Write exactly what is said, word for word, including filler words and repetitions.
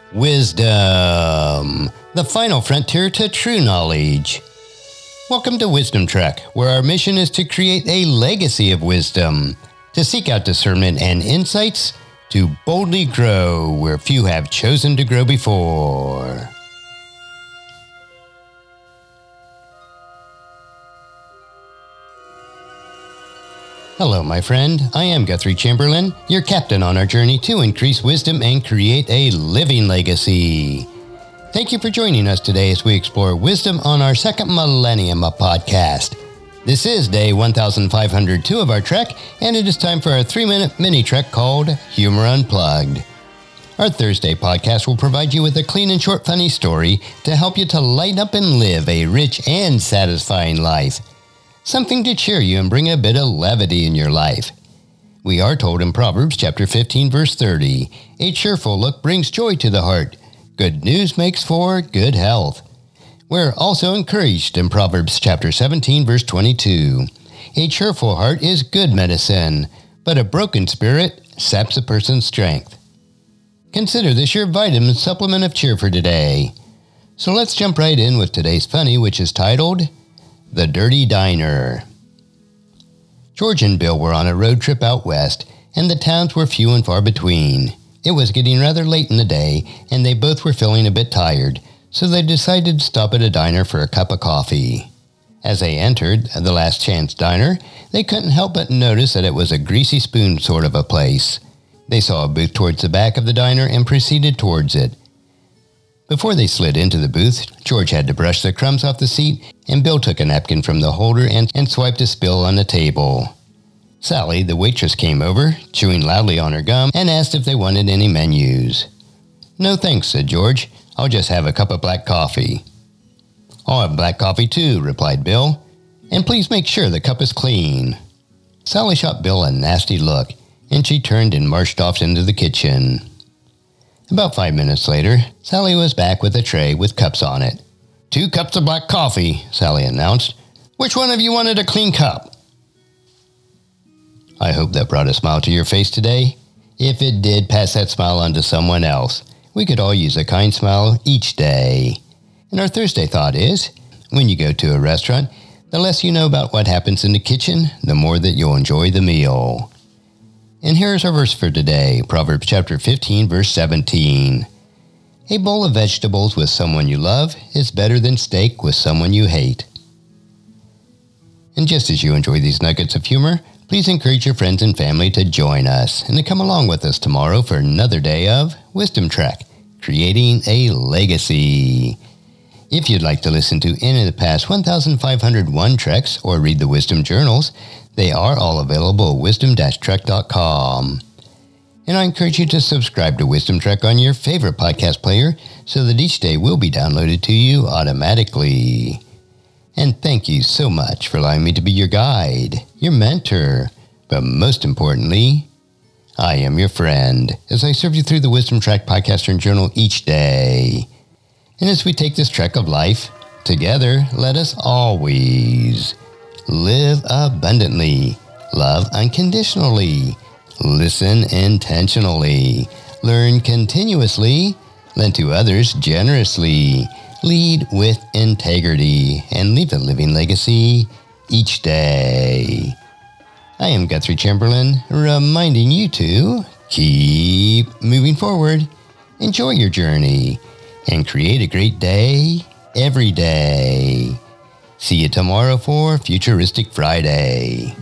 Wisdom, the final frontier to true knowledge. Welcome to Wisdom Trek, where our mission is to create a legacy of wisdom, to seek out discernment and insights, to boldly grow where few have chosen to grow before. Hello, my friend. I am Guthrie Chamberlain, your captain on our journey to increase wisdom and create a living legacy. Thank you for joining us today as we explore wisdom on our second millennium of podcast. This is day one thousand five hundred two of our trek, and it is time for our three-minute mini-trek called Humor Unplugged. Our Thursday podcast will provide you with a clean and short funny story to help you to lighten up and live a rich and satisfying life. Something to cheer you and bring a bit of levity in your life. We are told in Proverbs chapter fifteen, verse thirty, a cheerful look brings joy to the heart. Good news makes for good health. We're also encouraged in Proverbs chapter seventeen, verse twenty-two. A cheerful heart is good medicine, but a broken spirit saps a person's strength. Consider this your vitamin supplement of cheer for today. So let's jump right in with today's funny, which is titled The Dirty Diner. George and Bill were on a road trip out west, and the towns were few and far between. It was getting rather late in the day, and they both were feeling a bit tired, so they decided to stop at a diner for a cup of coffee. As they entered the Last Chance Diner, they couldn't help but notice that it was a greasy spoon sort of a place. They saw a booth towards the back of the diner and proceeded towards it. Before they slid into the booth, George had to brush the crumbs off the seat, and Bill took a napkin from the holder and, and swiped a spill on the table. Sally, the waitress, came over, chewing loudly on her gum, and asked if they wanted any menus. "No thanks," said George. "I'll just have a cup of black coffee." "I'll have black coffee too," replied Bill. "And please make sure the cup is clean." Sally shot Bill a nasty look, and she turned and marched off into the kitchen. About five minutes later, Sally was back with a tray with cups on it. "Two cups of black coffee," Sally announced. "Which one of you wanted a clean cup?" I hope that brought a smile to your face today. If it did, pass that smile on to someone else. We could all use a kind smile each day. And our Thursday thought is, when you go to a restaurant, the less you know about what happens in the kitchen, the more that you'll enjoy the meal. And here's our verse for today, Proverbs chapter fifteen, verse seventeen. A bowl of vegetables with someone you love is better than steak with someone you hate. And just as you enjoy these nuggets of humor, please encourage your friends and family to join us and to come along with us tomorrow for another day of Wisdom Trek, creating a legacy. If you'd like to listen to any of the past one thousand five hundred one treks or read the Wisdom Journals, they are all available at wisdom dash trek dot com. And I encourage you to subscribe to Wisdom Trek on your favorite podcast player so that each day will be downloaded to you automatically. And thank you so much for allowing me to be your guide, your mentor, but most importantly, I am your friend as I serve you through the Wisdom Trek podcast and journal each day. And as we take this trek of life, together, let us always live abundantly, love unconditionally, listen intentionally, learn continuously, lend to others generously, lead with integrity, and leave a living legacy each day. I am Guthrie Chamberlain, reminding you to keep moving forward, enjoy your journey, and create a great day every day. See you tomorrow for Futuristic Friday.